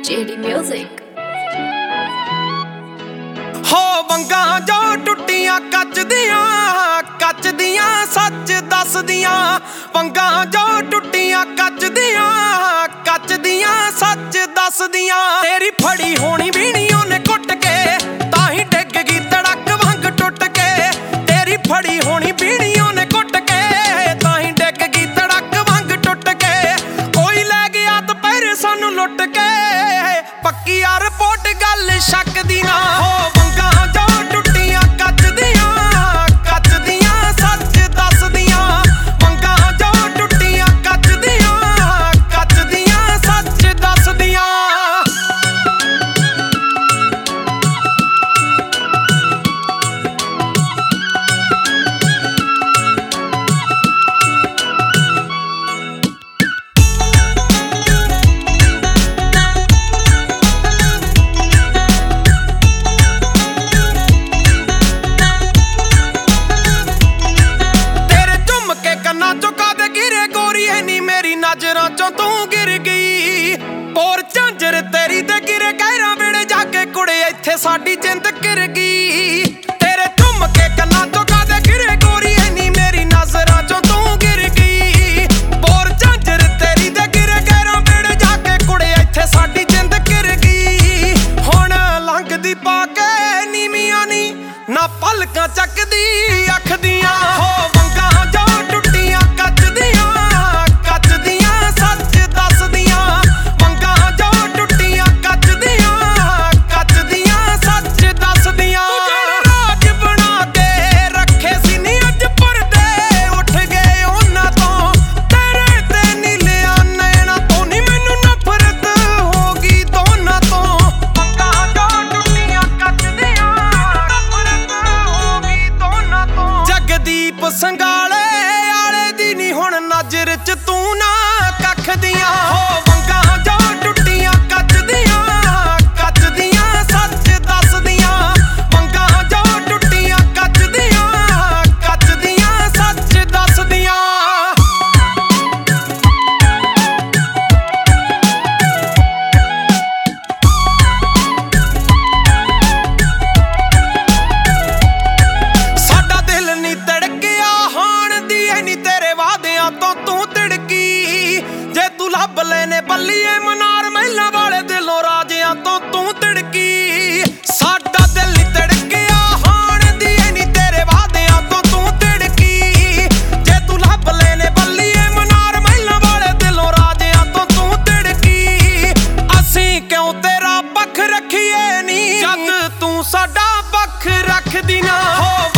JD Music। हो वंगा जो टुटियां कच दियां सच दस दियां। वंगा जो टुटियां कच दियां सच दस दियां। तेरी फड़ी होनी बीनी ओने कुट के ताही डिग गई तड़क वंग टुट के। तेरी फड़ी होनी बीनी ओने कुट के ताही डिग गई तड़क वंग टुट के। कोई लै गया दुपहरे सानू लुट के पक्की आ रिपोर्ट गल शक दी ना। हो वंगा जो टुटियां कच दियां सच दस दियां। वंगा जो टुटियां कच दियां सच दस दियां। नजरां चों तू गिर गई पोर झांजर तेरी ते गिरे गहरा वेड़े जाके कुड़े इत्थे साडी जिंद गिर गई। तेरे झुमके कन्नां चों कादे गिरे गोरी इन्नी मेरी नजरां चों तू गिर गई। पोर झांजर तेरी ते गिरे गहरा वेड़े जाके कुड़े इत्थे साडी जिंद गिर गई। हुण लंघदी पा के नीवियां नी ना पलकां चकदी अख दियां। हो वंगा जो टुटियां कच दियां संगाले आले दी नी हुण नजर च तू ना कख दियां। हो वंगा जो टुटियां कच दियां सच दस दियां। वंगा जो टुटियां कच दियां सच दस दियां। ਲੱਭ ਲੈਨੇ ਬੱਲੀਏ ਮਨਾਰ ਮਹਿਲਾਂ ਵਾਲੇ ਦਿਲੋਂ ਰਾਜਿਆਂ ਤੋਂ ਤੂੰ ਤਿੜਕੀ। ਸਾਡਾ ਦਿਲ ਨੀ ਤਿੜਕਿਆ ਹਾਣ ਦੀ ਨੀ ਤੇਰੇ ਵਾਦਿਆਂ ਤੋਂ ਤੂੰ ਤਿੜਕੀ। ਜੇ ਤੂੰ ਲੱਭ ਲੈਨੇ ਬੱਲੀਏ ਮਨਾਰ ਮਹਿਲਾਂ ਵਾਲੇ ਦਿਲੋਂ ਰਾਜਿਆਂ ਤੋਂ ਤੂੰ ਤਿੜਕੀ। ਅਸੀਂ ਕਿਉਂ ਤੇਰਾ ਪੱਖ ਰੱਖੀਏ ਨੀ ਜਦ ਤੂੰ ਸਾਡਾ ਪੱਖ ਰੱਖਦੀ ਨਾ। ਹੋ